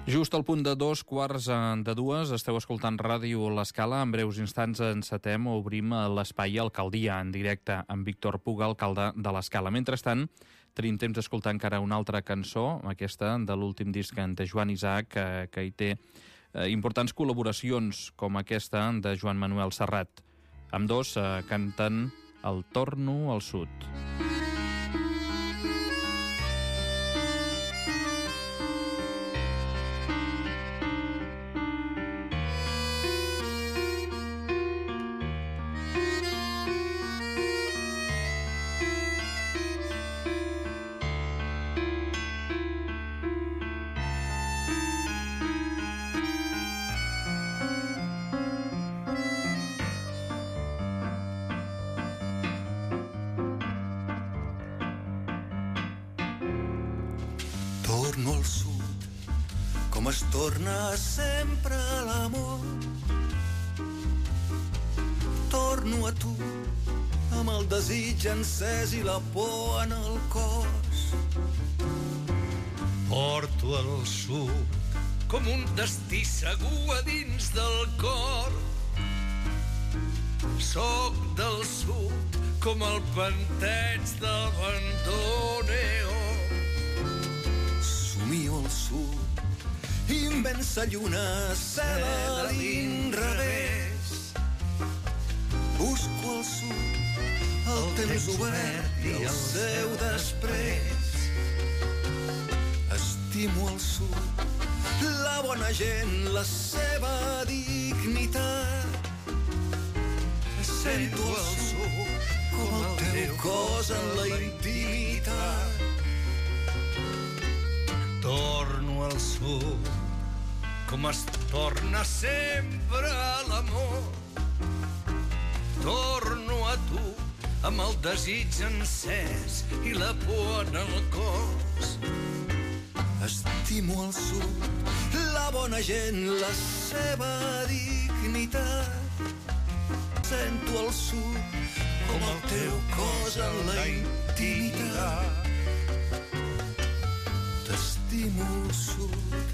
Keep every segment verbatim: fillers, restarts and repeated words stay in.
Just al punt de dos quarts de dues, esteu escoltant Ràdio L'Escala. En breus instants encetem o obrim l'espai Alcaldia en directe amb Víctor Puga, alcalde de l'Escala. Mentrestant, tenim temps d'escoltar encara una altra cançó, aquesta de l'últim disc de Joan Isaac, que, que hi té eh, importants col·laboracions, com aquesta de Joan Manuel Serrat. Ambdós eh, canten El torno al sud. Torno al sud, com es torna sempre l'amor. Torno a tu, amb el desig encès i la por en el cos. Porto al sud, com un destí segur a dins del cor. Soc del sud, com el panteig del bandoneó. Somio al sud, immensa lluna, cel a l'inrevés. Busco al sud, el, el temps obert i el seu després. Estimo al sud, la bona gent, la seva dignitat. Sento al sud, com el teu cos en la intimitat. Torno al sud, com es torna sempre l'amor. Torno a tu, amb el desig encès i la por en el cos. Estimo al sud, la bona gent, la seva dignitat. Sento al sud, com el teu cos en la intimitat. T'estimo al sud,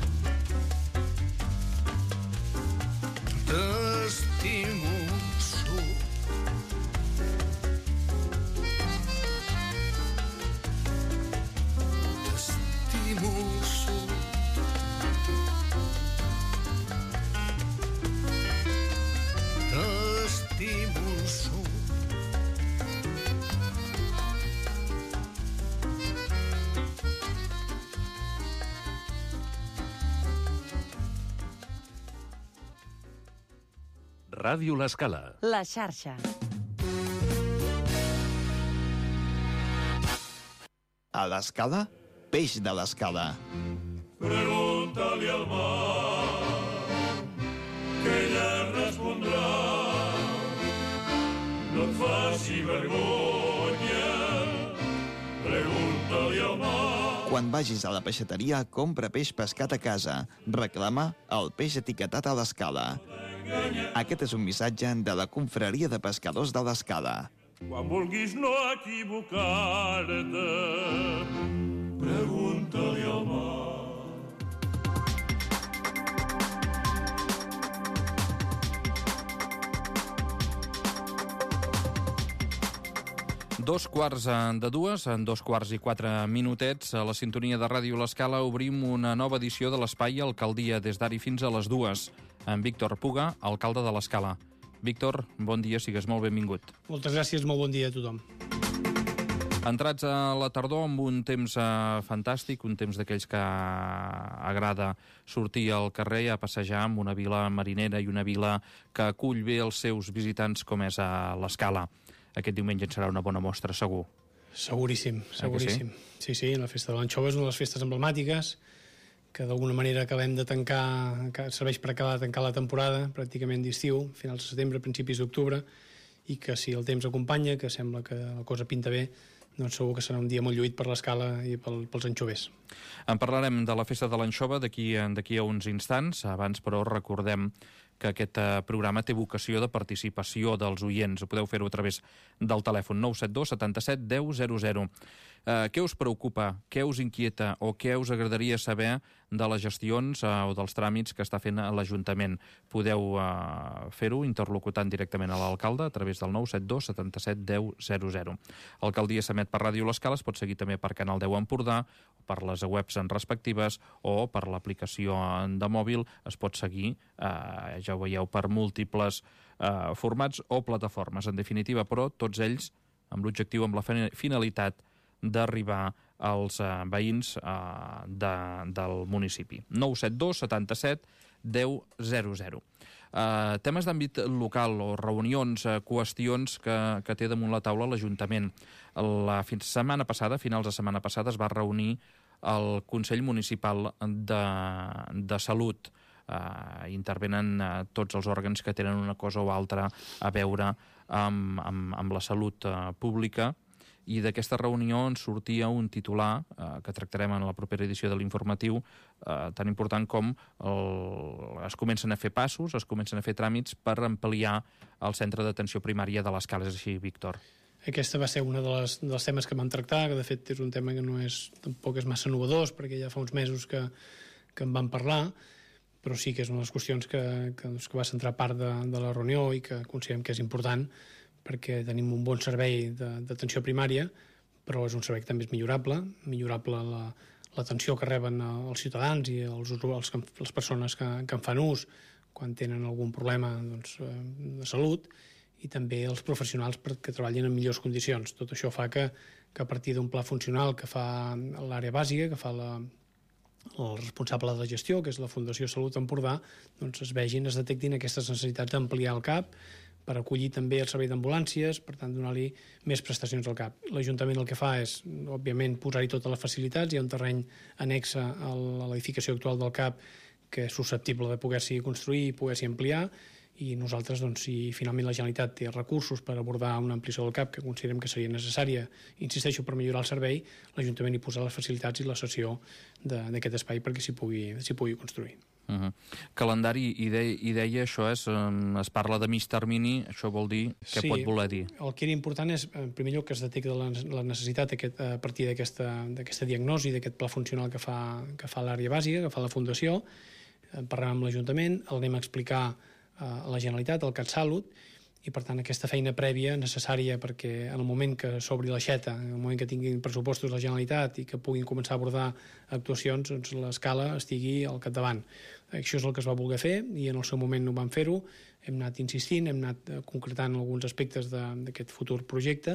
t'estimo al sud. T'estimo al sud. T'estimo al sud. Ràdio L'Escala. La xarxa. A l'Escala, peix de l'Escala. Pregunta-li al mar, que ella respondrà. No et faci vergonya, pregunta-li al mar. Quan vagis a la peixateria, compra peix pescat a casa. Reclama el peix etiquetat a l'Escala. Aquest és un missatge de la Confraria de Pescadors de l'Escala. Quan vulguis no equivocar-te, pregunta-li al mar. Dos quarts de dues, en dos quarts i quatre minutets, a la sintonia de Ràdio L'Escala obrim una nova edició de l'Espai Alcaldia, des d'ara fins a les dues, amb Víctor Puga, alcalde de l'Escala. Víctor, bon dia, sigues molt benvingut. Moltes gràcies, molt bon dia a tothom. Entrats a la tardor amb un temps eh, fantàstic, un temps d'aquells que agrada sortir al carrer a passejar amb una vila marinera i una vila que acull bé els seus visitants com és a l'Escala. Aquest diumenge en serà una bona mostra, segur. Seguríssim, seguríssim. Sí? sí, sí, la festa de l'Anxova és una de les festes emblemàtiques que d'alguna manera acabem de tancar, que serveix per acabar de tancar la temporada, pràcticament d'estiu, finals de setembre, principis d'octubre, i que si el temps acompanya, que sembla que la cosa pinta bé, doncs segur que serà un dia molt lluït per l'Escala i pel, pels anxovers. En parlarem de la Festa de l'Anxova d'aquí d'aquí a uns instants. Abans, però, recordem que aquest programa té vocació de participació dels oients. Podeu fer-ho a través del telèfon nou set dos setanta-set deu zero zero. Eh, què us preocupa, què us inquieta o què us agradaria saber de les gestions eh, o dels tràmits que està fent l'Ajuntament? Podeu eh, fer-ho interlocutant directament a l'alcalde a través del nou set dos setanta-set deu zero zero. L'alcaldia s'emet per Ràdio L'Escala, es pot seguir també per Canal deu Empordà, per les webs en respectives o per l'aplicació de mòbil. Es pot seguir, eh, ja ho veieu, per múltiples eh, formats o plataformes. En definitiva, però, tots ells amb l'objectiu, amb la finalitat d'arribar als eh, veïns eh, de, del municipi. nou set dos setanta-set deu zero zero. Uh, temes d'àmbit local o reunions, uh, qüestions que, que té damunt la taula l'Ajuntament. La fin setmana passada, finals de setmana passada, es va reunir el Consell Municipal de, de Salut. Uh, intervenen uh, tots els òrgans que tenen una cosa o altra a veure amb, amb, amb la salut uh, pública, i d'aquesta reunió en sortia un titular eh, que tractarem en la propera edició de l'informatiu, eh, tan important com el, es comencen a fer passos, es comencen a fer tràmits per ampliar el centre d'atenció primària de l'Escala. És així, Víctor? Aquesta va ser una de les, dels temes que vam tractar, que de fet és un tema que no és, tampoc és massa novedós, perquè ja fa uns mesos que, que en vam parlar, però sí que és una de les qüestions que, que, doncs, que va centrar part de, de la reunió i que considerem que és important, perquè tenim un bon servei d'atenció primària, però és un servei que també és millorable, millorable l'atenció que reben els ciutadans i els, els, les persones que, que en fan ús quan tenen algun problema doncs, de salut, i també els professionals que treballen en millors condicions. Tot això fa que, que a partir d'un pla funcional que fa l'àrea bàsica, que fa la, el responsable de gestió, que és la Fundació Salut Empordà, doncs es vegin, es detectin aquestes necessitats d'ampliar el CAP, per acollir també el servei d'ambulàncies, per tant, donar-li més prestacions al CAP. L'Ajuntament el que fa és, òbviament, posar-hi totes les facilitats. Hi ha un terreny annex a l'edificació actual del CAP que és susceptible de poder-s'hi construir i poder-s'hi ampliar, i nosaltres, doncs, si finalment la Generalitat té recursos per abordar una ampliació del CAP que considerem que seria necessària, insisteixo, per millorar el servei, l'Ajuntament hi posa les facilitats i la cessió d'aquest espai perquè s'hi pugui, s'hi pugui construir. Uh -huh. Calendari, i, de, i deia això, és, um, es parla de mig termini, això vol dir, què sí, pot voler dir? El que era important és, en primer lloc, que es detecta la, la necessitat aquest, a partir d'aquesta diagnosi, d'aquest pla funcional que fa, que fa l'àrea bàsica, que fa la Fundació. Parlem amb l'Ajuntament, el anem a explicar a la Generalitat, al CatSalut, i per tant aquesta feina prèvia necessària perquè en el moment que s'obri l'aixeta, en el moment que tinguin pressupostos la Generalitat i que puguin començar a abordar actuacions, doncs l'Escala estigui al capdavant. Això és el que es va voler fer i en el seu moment no vam fer-ho, hem anat insistint, hem anat concretant alguns aspectes d'aquest futur projecte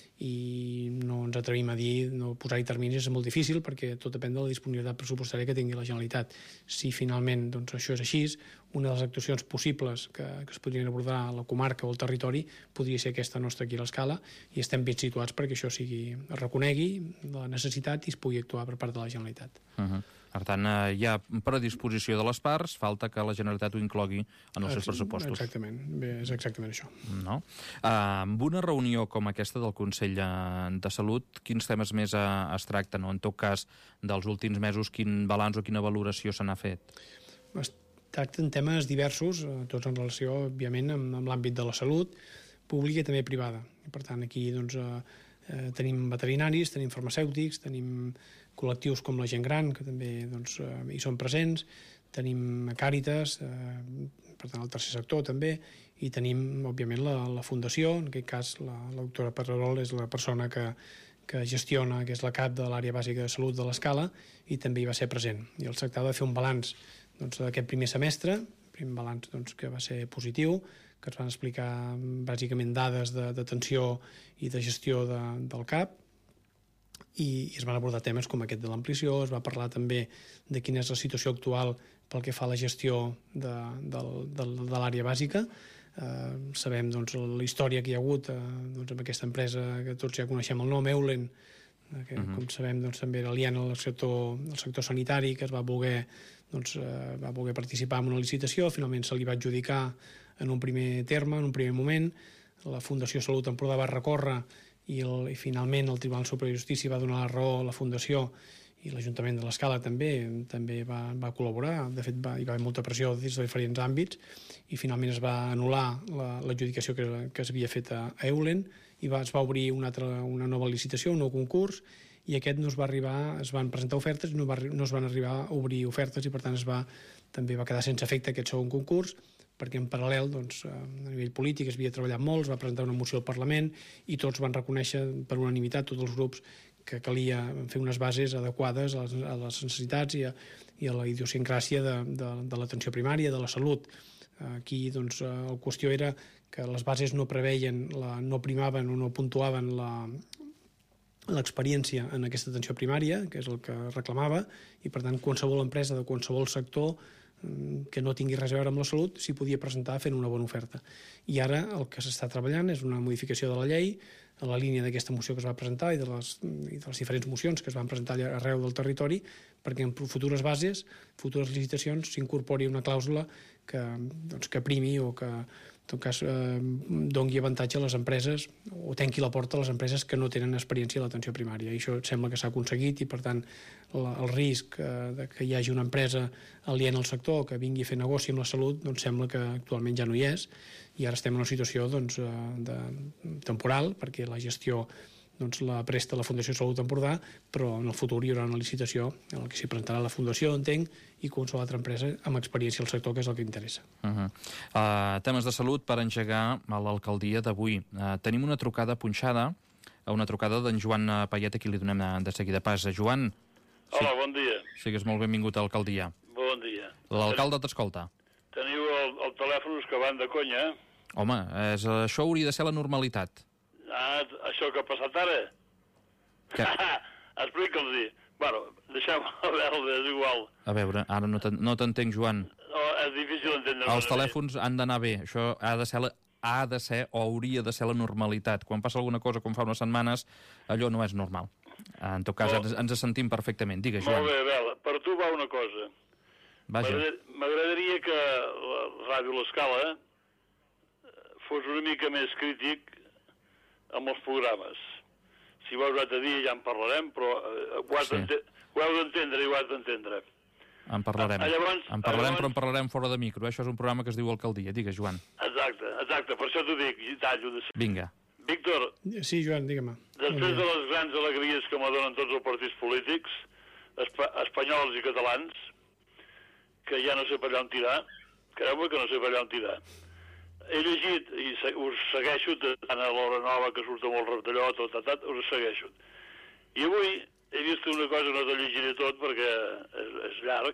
i no ens atrevim a dir, no posar-hi terminis és molt difícil perquè tot depèn de la disponibilitat pressupostària que tingui la Generalitat. Si finalment doncs, això és així, una de les actuacions possibles que, que es podrien abordar a la comarca o al territori podria ser aquesta nostra aquí a l'Escala, i estem ben situats perquè això sigui, es reconegui la necessitat i es pugui actuar per part de la Generalitat. Uh-huh. Per tant, eh, hi ha predisposició de les parts, falta que la Generalitat ho inclogui en els seus pressupostos. Exactament, bé, és exactament això. No? Uh, amb una reunió com aquesta del Consell de Salut, quins temes més uh, es tracten? O en tot cas, dels últims mesos, quin balanç o quina valoració se n'ha fet? Es tracten temes diversos, tots en relació, òbviament, amb, amb l'àmbit de la salut pública i també privada. I, per tant, aquí doncs, uh, uh, tenim veterinaris, tenim farmacèutics, tenim col·lectius com la gent gran, que també doncs, hi són presents, tenim Càritas, eh, per tant el tercer sector també, i tenim, òbviament, la, la Fundació, en aquest cas la, la doctora Pedrerol és la persona que, que gestiona, que és la cap de l'àrea bàsica de salut de l'Escala, i també hi va ser present. I el tractava de fer un balanç doncs, d'aquest primer semestre, primer balanç doncs, que va ser positiu, que es van explicar bàsicament dades d'atenció i de gestió de, del CAP, i es van abordar temes com aquest de l'ampliació, es va parlar també de quina és la situació actual pel que fa a la gestió de, de, de, de l'àrea bàsica. Eh, sabem doncs, la història que hi ha hagut eh, doncs, amb aquesta empresa que tots ja coneixem el nom, Eulen, eh, que uh-huh. com sabem doncs, també era aliena al sector, al sector sanitari, que es va voler, doncs, eh, va voler participar en una licitació, finalment se li va adjudicar en un primer terme, en un primer moment. La Fundació Salut Empordà va recórrer i, el, i finalment el Tribunal Superior de Justícia va donar la raó a la Fundació i l'Ajuntament de l'Escala també també va, va col·laborar. De fet, va, hi va haver molta pressió des de diferents àmbits i finalment es va anul·lar l'adjudicació que, que s'havia fet a Eulen i va, es va obrir una, altra, una nova licitació, un nou concurs, i aquest no es va arribar, es van presentar ofertes i no, va, no es van arribar a obrir ofertes i per tant es va, també va quedar sense efecte aquest segon concurs, perquè en paral·lel doncs, a nivell polític es havia treballat molt, es va presentar una moció al Parlament i tots van reconèixer per unanimitat, tots els grups, que calia fer unes bases adequades a les, a les necessitats i a, i a la idiosincràsia de, de, de l'atenció primària, de la salut. Aquí doncs, la qüestió era que les bases no preveien, la, no primaven o no puntuaven la, l'experiència en aquesta atenció primària, que és el que reclamava, i per tant qualsevol empresa de qualsevol sector que no tingui res a veure amb la salut s'hi podia presentar fent una bona oferta. I ara el que s'està treballant és una modificació de la llei a la línia d'aquesta moció que es va presentar i de les, i de les diferents mocions que es van presentar arreu del territori, perquè en futures bases, futures licitacions, s'incorpori una clàusula que, doncs, que primi o que en tot cas eh, doni avantatge a les empreses o tanqui la porta a les empreses que no tenen experiència a l'atenció primària. I això sembla que s'ha aconseguit i per tant la, el risc eh, de que hi hagi una empresa aliena al sector que vingui a fer negoci amb la salut doncs sembla que actualment ja no hi és i ara estem en una situació doncs, de, temporal perquè la gestió doncs, la presta la Fundació Salut Empordà, però en el futur hi haurà una licitació en què s'hi presentarà la Fundació, entenc, i qualsevol altra empresa amb experiència al sector, que és el que interessa. Uh -huh. uh, temes de salut per engegar a l'alcaldia d'avui. Uh, tenim una trucada punxada, una trucada d'en Joan Payet, a qui li donem de seguida pas. Joan. Hola, sí, bon dia. Sigues molt benvingut a l'alcaldia. Bon dia. L'alcalde t'escolta. Teniu el, el telèfon que van de conya? Home, és, això hauria de ser la normalitat. Ah, això que ha passat ara? Què? Explica'ls-hi. Bueno, deixem-ho a veure, és igual. A veure, ara no t'entenc, Joan. No, és difícil d'entendre. Els telèfons han d'anar bé. Això ha de ser, la, ha de ser o hauria de ser la normalitat. Quan passa alguna cosa, com fa unes setmanes, allò no és normal. En tot cas, ens, ens sentim perfectament. Digues, Joan. Molt bé, Bela, per tu va una cosa. Vaja. M'agradaria que la Ràdio L'Escala fos una mica més crític amb els programes. Si vols un altre dia ja en parlarem, però eh, ho, has sí. ho heu d'entendre i ho has d'entendre. En parlarem. Ah, llavors, en parlarem, llavors... però en parlarem fora de micro. Eh? Això és un programa que es diu Alcaldia. Digues, Joan. Exacte, exacte, per això t'ho dic. I tallo de... Vinga. Víctor. Sí, Joan, digue-me. Després de les grans alegries que me donen tots els partits polítics, espa espanyols i catalans, que ja no sé per allà on tirar, creu-me que no sé per allà on tirar. He llegit, i se us segueixo, tant a l'Hora Nova, que surt molt retalló, tot, tot, tot, us segueixo. I avui he vist una cosa, no te llegiré tot perquè és, és llarg,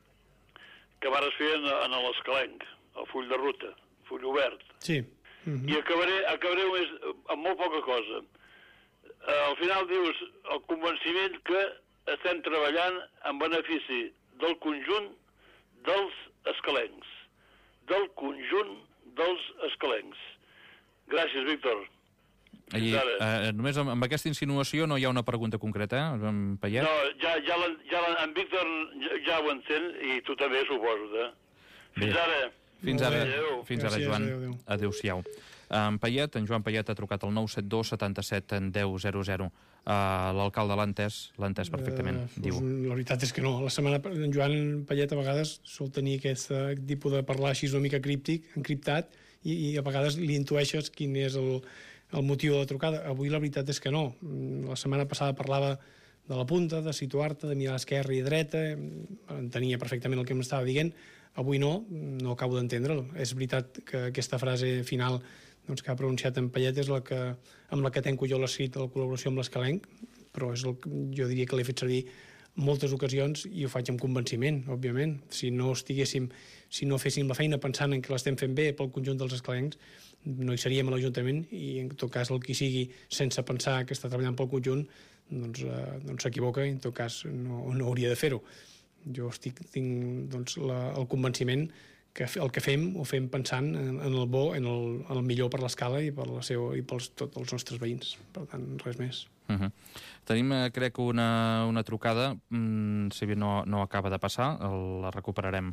que vares fer en, en l'Escalenc, el full de ruta, full obert. Sí. Uh -huh. I acabaré, acabaré més, amb molt poca cosa. Al final dius el convenciment que estem treballant en benefici del conjunt dels escalencs. Del conjunt dels escalencs. Gràcies, Víctor. I, eh, només amb, amb aquesta insinuació no hi ha una pregunta concreta, eh, en Payet? No, ja, ja, ja en Víctor ja, ja ho entén i tu també, suposo. Eh? Fins Bé. ara. Fins ara, adéu. fins ara, Joan. Adéu-siau. En Payet, en Joan Payet ha trucat al nou set dos setanta-set deu zero zero. Uh, L'alcalde l'ha entès, l'ha entès perfectament, uh, diu. La veritat és que no. La setmana en Joan Payet a vegades sol tenir aquest tipus de parlar així una mica críptic, encriptat, i, i a vegades li intueixes quin és el, el motiu de la trucada. Avui la veritat és que no. La setmana passada parlava de la punta, de situar-te, de mirar a esquerra i a dreta, entenia perfectament el que m'estava dient. Avui no, no acabo d'entendre'l. És veritat que aquesta frase final doncs, que ha pronunciat en Payet és la que, amb la que tenco jo l'escrit de la col·laboració amb l'Escalenc, però és el que jo diria que l'he fet servir moltes ocasions i ho faig amb convenciment, òbviament. Si no estiguéssim, si no féssim la feina pensant en que l'estem fent bé pel conjunt dels escalencs, no hi seríem a l'Ajuntament i en tot cas el qui sigui sense pensar que està treballant pel conjunt doncs, eh, doncs s'equivoca i en tot cas no, no hauria de fer-ho. Jo estic, tinc doncs, la, el convenciment que el que fem ho fem pensant en, en el bo, en el, en el millor per l'Escala i per la seva, i pels tots els nostres veïns. Per tant, res més. Uh -huh. Tenim, eh, crec, una, una trucada, mm, si bé no, no acaba de passar, el, la recuperarem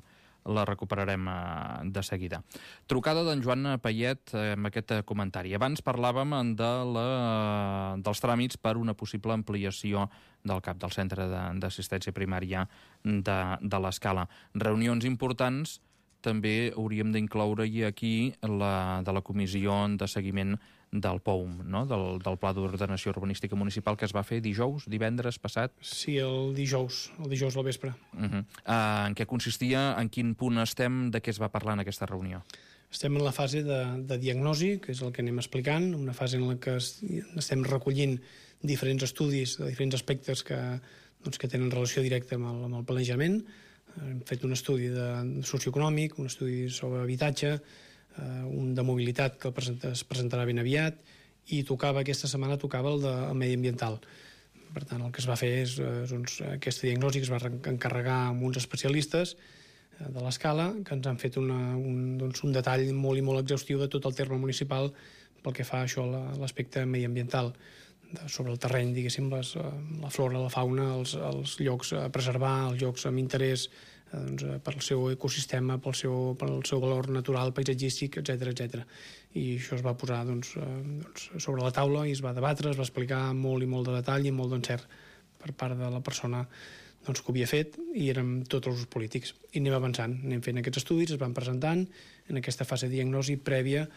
la recuperarem de seguida. Trucada d'en Joan Payet amb aquest comentari. Abans parlàvem de la, dels tràmits per una possible ampliació del CAP, del Centre d'Assistència Primària de, de l'Escala. Reunions importants, també hauríem d'incloure-hi aquí la de la Comissió de Seguiment del P O U M, no? del, del Pla d'Ordenació Urbanística Municipal, que es va fer dijous, divendres passat? Sí, el dijous, el dijous al vespre. Uh -huh. uh, en què consistia, en quin punt estem, de què es va parlar en aquesta reunió? Estem en la fase de, de diagnosi, que és el que anem explicant, una fase en la que es, estem recollint diferents estudis de diferents aspectes que, doncs, que tenen relació directa amb el, amb el planejament. Hem fet un estudi de socioeconòmic, un estudi sobre habitatge, eh, un de mobilitat que es presentarà ben aviat, i tocava, aquesta setmana tocava el de el mediambiental. Per tant, el que es va fer és, és doncs, aquesta diagnosi que es va encarregar amb uns especialistes eh, de l'Escala, que ens han fet una, un, doncs, un detall molt i molt exhaustiu de tot el terme municipal pel que fa a això, l'aspecte mediambiental, de, sobre el terreny, diguéssim, les, la flora, la fauna, els, els llocs a preservar, els llocs amb interès eh, doncs, per al seu ecosistema, pel seu, pel seu valor natural, paisatgístic, etcètera, etcètera. I això es va posar doncs, eh, doncs, sobre la taula i es va debatre, es va explicar molt i molt de detall i molt d'encert per part de la persona doncs, que ho havia fet, i érem tots els polítics. I anem avançant, anem fent aquests estudis, es van presentant en aquesta fase de diagnosi prèvia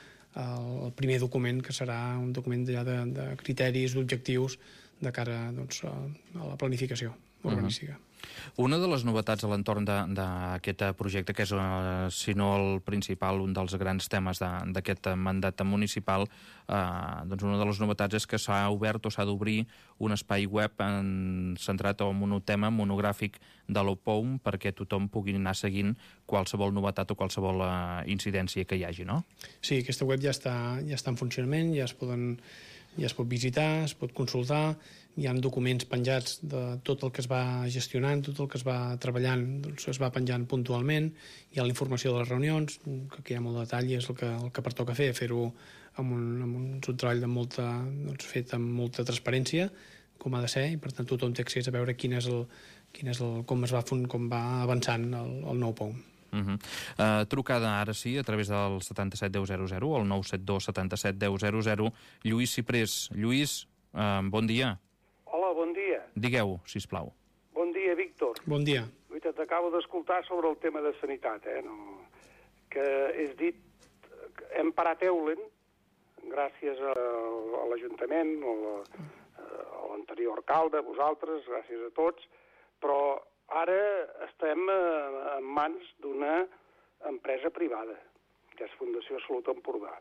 el primer document, que serà un document ja de, de criteris, d'objectius de cara doncs, a, a la planificació urbanística. Uh-huh. Una de les novetats a l'entorn d'aquest projecte, que és, eh, si no el principal, un dels grans temes d'aquest mandat municipal, eh, doncs una de les novetats és que s'ha obert o s'ha d'obrir un espai web en, centrat en un tema monogràfic de l'O P O U M perquè tothom pugui anar seguint qualsevol novetat o qualsevol eh, incidència que hi hagi, no? Sí, aquesta web ja està, ja està en funcionament, ja es poden... ja es pot visitar, es pot consultar, hi ha documents penjats de tot el que es va gestionant, tot el que es va treballant, doncs es va penjant puntualment, hi ha la informació de les reunions, que aquí hi ha molt de detall i és el que, el que pertoca fer, fer-ho amb un, amb un, un treball de molta, doncs, fet amb molta transparència, com ha de ser, i per tant tothom té accés a veure quin és el, quin és el, com, es va, com va avançant el, el nou P O U M. Uh -huh. uh, trucada ara sí a través del setanta-set deu zero zero, el nou set dos setanta-set deu zero zero. Lluís Ciprés. Lluís, uh, bon dia. Hola, bon dia. Digueu, sisplau. Bon dia, Víctor. Bon dia. T'acabo d'escoltar sobre el tema de sanitat, eh? No... que és dit, hem parat Eulen gràcies a, a l'Ajuntament, a l'anterior alcalde, a vosaltres, gràcies a tots, però ara estem en mans d'una empresa privada, que és Fundació Salut Empordà.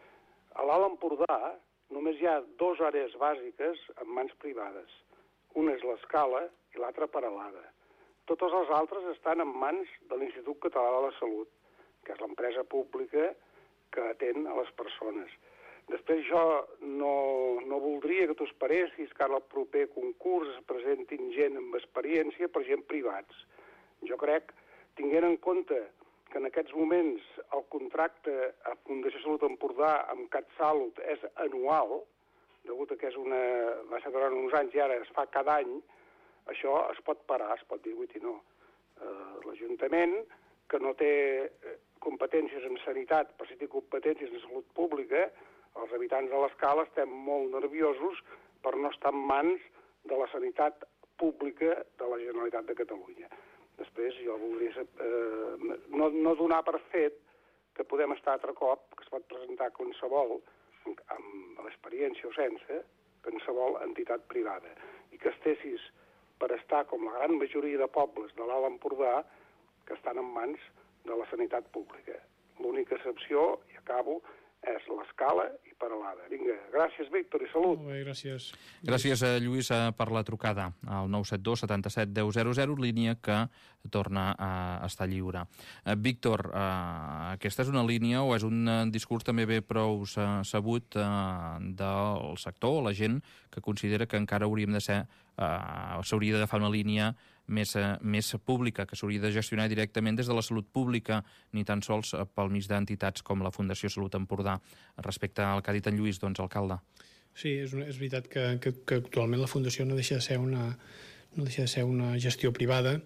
A l'Alt Empordà només hi ha dues àrees bàsiques en mans privades. Una és l'Escala i l'altra Peralada. Totes les altres estan en mans de l'Institut Català de la Salut, que és l'empresa pública que atén a les persones. Després jo no, no voldria que t'ho esperessis que ara al proper concurs es presentin gent amb experiència per gent privats. Jo crec, tinguent en compte que en aquests moments el contracte a Fundació Salut Empordà amb CatSalut és anual, degut a que és una, va ser durant uns anys i ara es fa cada any, això es pot parar, es pot dir, ui, no. Uh, L'Ajuntament, que no té competències en sanitat, però si té competències en salut pública, els habitants de l'Escala estem molt nerviosos per no estar en mans de la sanitat pública de la Generalitat de Catalunya. Després, jo voldria eh, no, no donar per fet que podem estar altre cop, que es pot presentar qualsevol, amb l'experiència o sense, qualsevol entitat privada, i que estessis per estar com la gran majoria de pobles de l'Alt Empordà que estan en mans de la sanitat pública. L'única excepció, i acabo, és l'Escala i Peralada. Vinga, gràcies, Víctor, i salut. Molt bé, gràcies. Gràcies, a Lluís, per la trucada al nou set dos setanta-set deu zero zero, línia que torna a estar lliure. Uh, Víctor, uh, aquesta és una línia o és un uh, discurs també bé prou uh, sabut uh, del sector, la gent que considera que encara hauríem de ser, uh, s'hauria d'agafar una línia més, uh, més pública, que s'hauria de gestionar directament des de la salut pública, ni tan sols uh, pel mig d'entitats com la Fundació Salut Empordà. Respecte al que ha dit en Lluís, doncs, alcalde. Sí, és, una, és veritat que, que, que actualment la Fundació no deixa de ser una, no deixa de ser una gestió privada,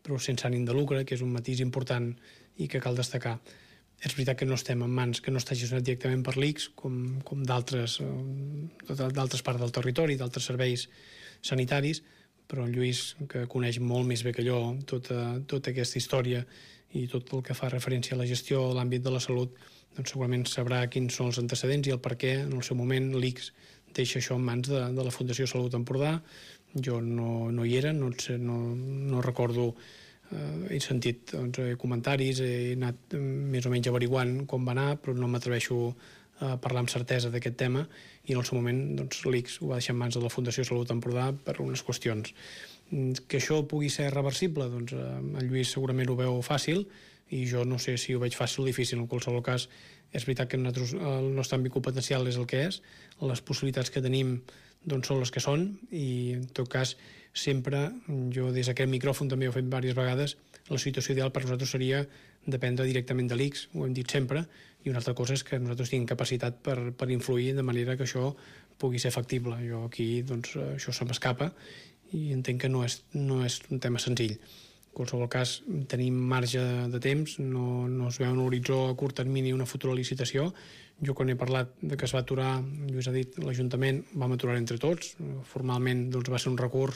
però sense ànim de lucre, que és un matís important i que cal destacar. És veritat que no estem en mans, que no està gestionat directament per l'I C S, com, com d'altres d'altres parts del territori, d'altres serveis sanitaris, però en Lluís, que coneix molt més bé que jo tota, tota aquesta història i tot el que fa referència a la gestió de l'àmbit de la salut, doncs segurament sabrà quins són els antecedents i el per què en el seu moment l'I C S deixa això en mans de, de la Fundació Salut Empordà. Jo no, no hi era, no, no, no recordo. Uh, he sentit doncs, comentaris, he anat més o menys averiguant com va anar, però no m'atreveixo a parlar amb certesa d'aquest tema, i en el seu moment doncs, l'I C S ho va deixar en mans de la Fundació Salut Empordà per unes qüestions. Que això pugui ser reversible, doncs uh, en Lluís segurament ho veu fàcil, i jo no sé si ho veig fàcil o difícil. En qualsevol cas, és veritat que nosaltres, el nostre àmbit competencial és el que és, les possibilitats que tenim doncs, són les que són, i en tot cas sempre, jo des d'aquest micròfon també ho he fet diverses vegades, la situació ideal per nosaltres seria dependre directament de l'I C S, ho hem dit sempre, i una altra cosa és que nosaltres tinguem capacitat per, per influir de manera que això pugui ser factible. Jo aquí, doncs, això se m'escapa i entenc que no és, no és un tema senzill. En qualsevol cas, tenim marge de temps, no, no es veu en l'horitzó a curt termini una futura licitació. Jo quan he parlat de que es va aturar, Lluís ha dit, l'Ajuntament, vam aturar entre tots. Formalment doncs, va ser un recurs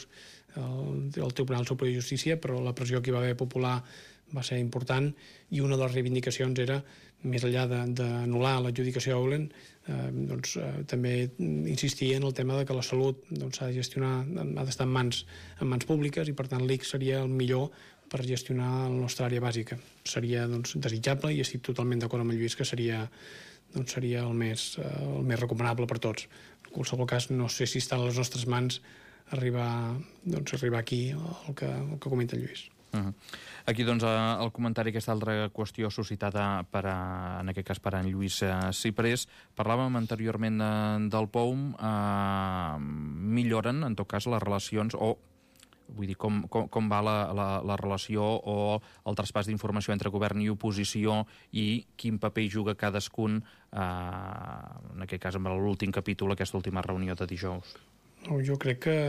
al, al Tribunal Superior de Justícia, però la pressió que hi va haver popular va ser important, i una de les reivindicacions era, més enllà d'anul·lar l'adjudicació a Eulen, eh, doncs, eh, també insistir en el tema de que la salut doncs, s'ha de gestionar, ha d'estar en mans, en mans públiques, i per tant l'I C S seria el millor per gestionar la nostra àrea bàsica. Seria doncs, desitjable, i estic totalment d'acord amb el Lluís que seria, doncs, seria el, més, eh, el més recomanable per tots. En qualsevol cas, no sé si està a les nostres mans arribar, doncs, arribar aquí el que, el que comenta el Lluís. Uh-huh. Aquí, doncs, el comentari, aquesta altra qüestió suscitada per a, en aquest cas per en Lluís Ciprés. Parlàvem anteriorment del P O U M. Eh, milloren, en tot cas, les relacions, o vull dir, com, com, com va la, la, la relació o el traspàs d'informació entre govern i oposició, i quin paper hi juga cadascun, eh, en aquest cas amb l'últim capítol, aquesta última reunió de dijous? Jo crec que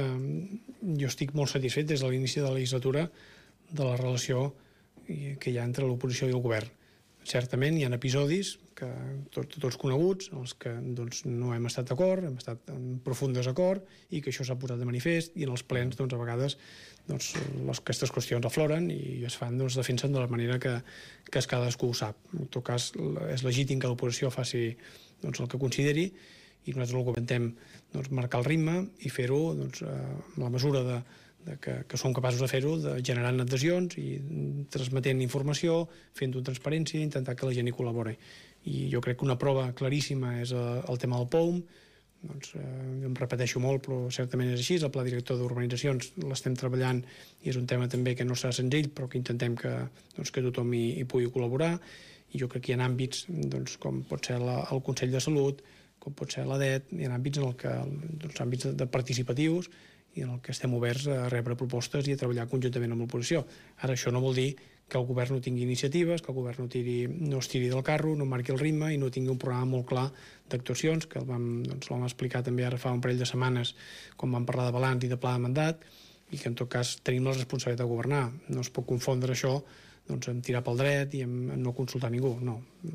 jo estic molt satisfet des de l'inici de la legislatura de la relació que hi ha entre l'oposició i el govern. Certament hi ha episodis que tot, tots coneguts, en els que doncs, no hem estat d'acord, hem estat en profund desacord, i que això s'ha posat de manifest, i en els plens doncs, a vegades doncs, les, aquestes qüestions afloren i es fan, doncs, defensen de la manera que, que cadascú ho sap. En tot cas, és legítim que l'oposició faci doncs, el que consideri, i nosaltres el comentem doncs, marcar el ritme i fer-ho doncs, amb la mesura de Que, que som capaços de fer-ho, de generant adhesions i transmetent informació, fent-ho amb transparència i intentar que la gent hi col·labori. I jo crec que una prova claríssima és el tema del P O U M. Doncs, eh, em repeteixo molt, però certament és així. El pla director d'urbanitzacions l'estem treballant i és un tema també que no serà senzill, però que intentem que, doncs, que tothom hi, hi pugui col·laborar. I jo crec que hi ha àmbits doncs, com pot ser la, el Consell de Salut, com pot ser l'A D E T, hi ha àmbits en el que, doncs, àmbits de participatius, i en el que estem oberts a rebre propostes i a treballar conjuntament amb l'oposició. Ara, això no vol dir que el govern no tingui iniciatives, que el govern no, tiri, no es tiri del carro, no marqui el ritme i no tingui un programa molt clar d'actuacions, que el vam, doncs, vam explicar també ara fa un parell de setmanes quan vam parlar de balanç i de pla de mandat, i que en tot cas tenim la responsabilitat de governar. No es pot confondre això doncs, amb tirar pel dret i amb no consultar ningú. No,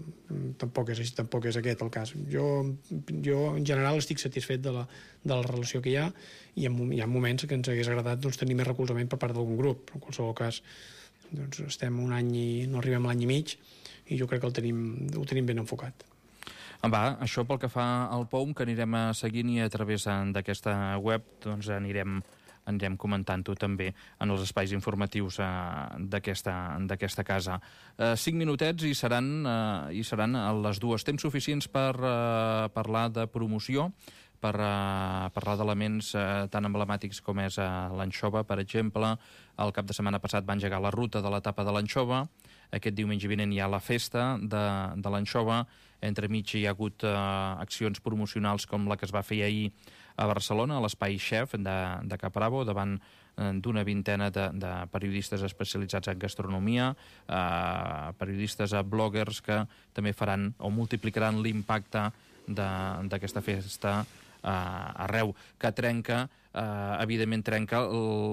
tampoc és, tampoc és aquest el cas. Jo, jo en general estic satisfet de la, de la relació que hi ha, i en, hi ha moments que ens hagués agradat doncs, tenir més recolzament per part d'algun grup. En qualsevol cas, doncs, estem un any i no arribem a l'any i mig, i jo crec que el tenim, ho tenim ben enfocat. Va, això pel que fa al P O U M, que anirem seguint, i a través d'aquesta web doncs, anirem anirem comentant-ho també en els espais informatius eh, d'aquesta casa. Eh, cinc minutets i seran, eh, i seran a les dues. Temps suficients per eh, parlar de promoció, per eh, parlar d'elements eh, tan emblemàtics com és eh, l'anxova, per exemple. El cap de setmana passat va engegar la ruta de l'etapa de l'anxova. Aquest diumenge vinent hi ha la festa de, de l'anxova. Entremig hi ha hagut eh, accions promocionals com la que es va fer ahir a Barcelona, a l'Espai Chef de, de Cap Bravo, davant eh, d'una vintena de, de periodistes especialitzats en gastronomia, eh, periodistes, eh, bloggers, que també faran o multiplicaran l'impacte d'aquesta festa uh, arreu, que trenca, uh, evidentment trenca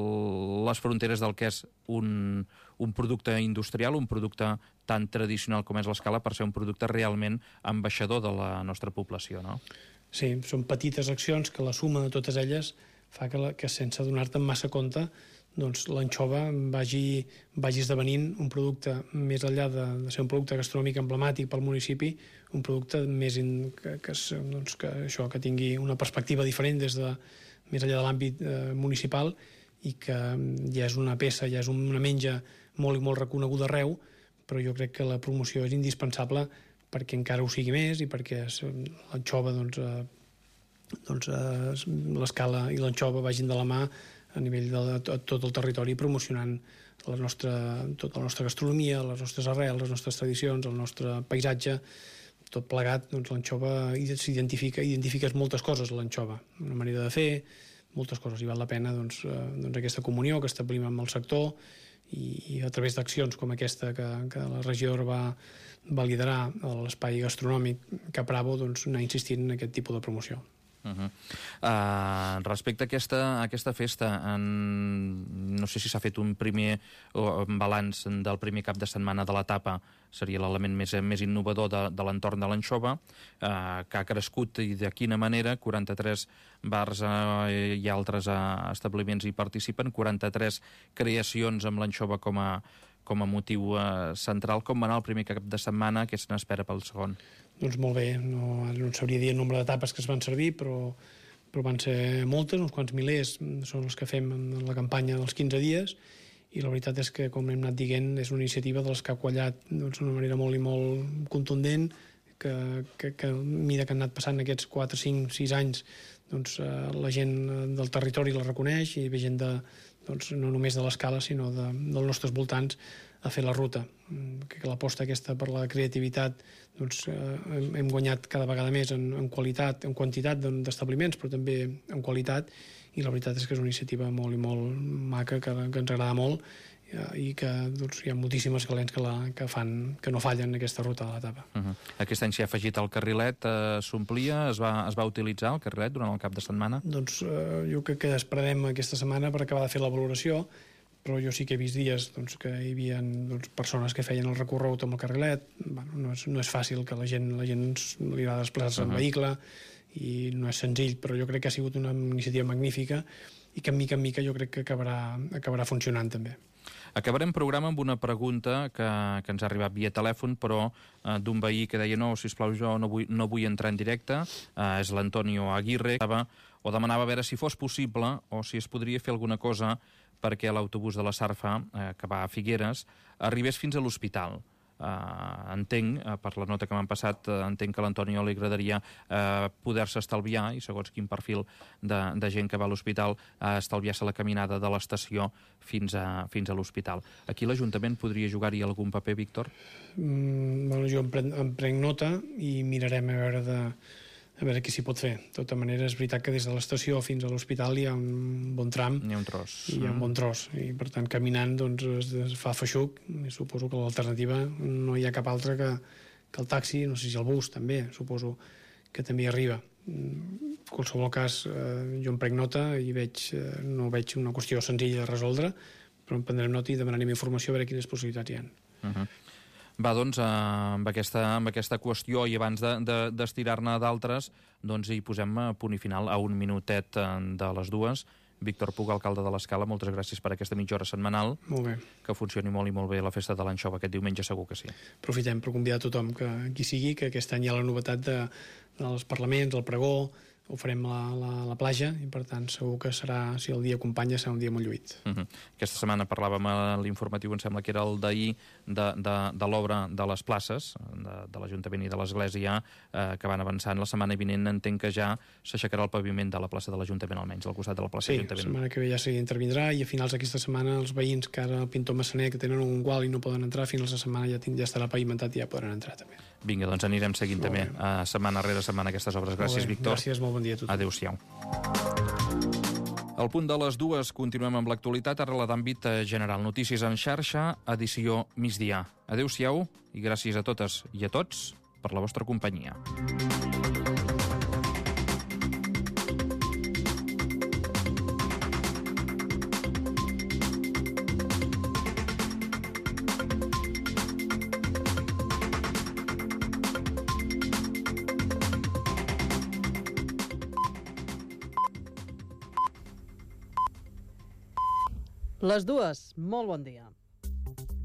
les fronteres del que és un, un producte industrial, un producte tan tradicional com és l'Escala, per ser un producte realment ambaixador de la nostra població, no? Sí, són petites accions que la suma de totes elles fa que, la, que sense donar-te massa compte, doncs l'anxova vagi, vagi esdevenint un producte, més enllà de, de ser un producte gastronòmic emblemàtic pel municipi, un producte més in, que, que, doncs, que, això, que tingui una perspectiva diferent des de, més enllà de l'àmbit eh, municipal, i que ja és una peça, ja és una menja molt i molt reconeguda arreu, però jo crec que la promoció és indispensable perquè encara ho sigui més i perquè l'anxova, doncs, eh, doncs eh, l'Escala i l'anxova vagin de la mà a nivell de, de tot el territori, promocionant la nostra, tota la nostra gastronomia, les nostres arrels, les nostres tradicions, el nostre paisatge, tot plegat. Doncs l'anxova s'identifica, identifiques moltes coses, l'anxova, una manera de fer, moltes coses, i val la pena doncs, eh, doncs aquesta comunió que establim amb el sector, i, i a través d'accions com aquesta que, que la regidora va, va liderar a l'espai gastronòmic Capravo, doncs anar insistint en aquest tipus de promoció. Uh -huh. uh, respecte a aquesta, a aquesta festa, en, no sé si s'ha fet un primer uh, balanç del primer cap de setmana de l'etapa, seria l'element més, més innovador de, de l'entorn de l'anxova, uh, que ha crescut i de quina manera. Quaranta-tres bars uh, i altres uh, establiments hi participen, quaranta-tres creacions amb l'anxova com a, com a motiu uh, central. Com va anar el primer cap de setmana? Què se n'espera pel segon? Doncs molt bé, no, no en sabria dir el nombre d'etapes que es van servir, però, però van ser moltes, uns quants milers són els que fem en la campanya dels quinze dies, i la veritat és que, com hem anat dient, és una iniciativa de les que ha quallat doncs, d'una manera molt i molt contundent, que, que, que a mesura que han anat passant aquests quatre, cinc, sis anys, doncs, eh, la gent del territori la reconeix, i ve gent de, doncs, no només de l'Escala, sinó de, dels nostres voltants, a fer la ruta. Que l'aposta aquesta per la creativitat, doncs, eh, hem, hem guanyat cada vegada més en, en qualitat, en quantitat d'establiments, però també en qualitat, i la veritat és que és una iniciativa molt i molt maca, que, que ens agrada molt, eh, i que doncs, hi ha moltíssimes calents que, la, que, fan, que no fallen aquesta ruta de l'etapa. Uh -huh. Aquest any s'hi ha afegit el carrilet, eh, s'omplia, es, va, es va utilitzar el carrilet durant el cap de setmana? Doncs eh, jo crec que esperarem aquesta setmana per acabar de fer la valoració, però jo sí que he vist dies doncs, que hi havia doncs, persones que feien el recorregut amb el carrilet. Bueno, no, és, no és fàcil, que la gent, la gent li agrada desplaçar-se uh-huh. en vehicle, i no és senzill, però jo crec que ha sigut una iniciativa magnífica i que, en mica en mica, jo crec que acabarà, acabarà funcionant també. Acabarem programa amb una pregunta que, que ens ha arribat via telèfon, però eh, d'un veí que deia no, sisplau, jo no vull, no vull entrar en directe, eh, és l'Antonio Aguirre, o demanava a veure si fos possible o si es podria fer alguna cosa perquè l'autobús de la Sarfa, eh, que va a Figueres, arribés fins a l'hospital. Uh, entenc, uh, per la nota que m'han passat, uh, entenc que a l'Antonio li agradaria uh, poder-se estalviar, i segons quin perfil de, de gent que va a l'hospital, uh, estalviar-se la caminada de l'estació fins a, fins a l'hospital. Aquí l'Ajuntament podria jugar-hi algun paper, Víctor? Mm, bueno, jo em, pren, em prenc nota i mirarem a veure de... a veure què s'hi pot fer. De tota manera, és veritat que des de l'estació fins a l'hospital hi ha un bon tram. Hi ha un tros. Hi ha un bon tros. I, per tant, caminant doncs, es, es fa feixuc. I suposo que l'alternativa no hi ha cap altra que, que el taxi, no sé si el bus també, suposo que també hi arriba. En qualsevol cas, eh, jo em prenc nota i veig, eh, no veig una qüestió senzilla de resoldre, però en prendrem nota i demanarem informació a veure quines possibilitats hi ha. Uh-huh. Va, doncs, eh, amb, aquesta, amb aquesta qüestió, i abans d'estirar-ne de, de, d'altres, doncs hi posem a punt i final a un minutet de les dues. Víctor Puga, alcalde de l'Escala, moltes gràcies per aquesta mitja hora setmanal. Molt bé. Que funcioni molt i molt bé la festa de l'anxova aquest diumenge, segur que sí. Aprofitem per convidar tothom que qui sigui, que aquest any hi ha la novetat de, dels parlaments, el pregó, ho farem a la, la, la platja, i per tant segur que serà, si el dia acompanya, serà un dia molt lluït. Uh-huh. Aquesta setmana parlàvem a l'informatiu, em sembla que era el d'ahir, de, de, de l'obra de les places, de, de l'Ajuntament i de l'Església, eh, que van avançant. La setmana vinent entenc que ja s'aixecarà el paviment de la plaça de l'Ajuntament, almenys al costat de la plaça sí, de l'Ajuntament. Sí, la setmana que ve ja s'hi intervindrà, i a finals d'aquesta setmana els veïns que ara al Pintor Massaner, que tenen un gual i no poden entrar, a finals de setmana ja, ja estarà pavimentat i ja podran entrar també. Vinga, doncs anirem seguint molt també uh, setmana rere setmana aquestes obres. Gràcies, Víctor. Gràcies, molt bon dia a tothom. Adéu-siau. Al punt de les dues continuem amb l'actualitat, ara la d'àmbit general. Notícies en xarxa, edició migdia. Adéu-siau i gràcies a totes i a tots per la vostra companyia. Les dues, molt bon dia.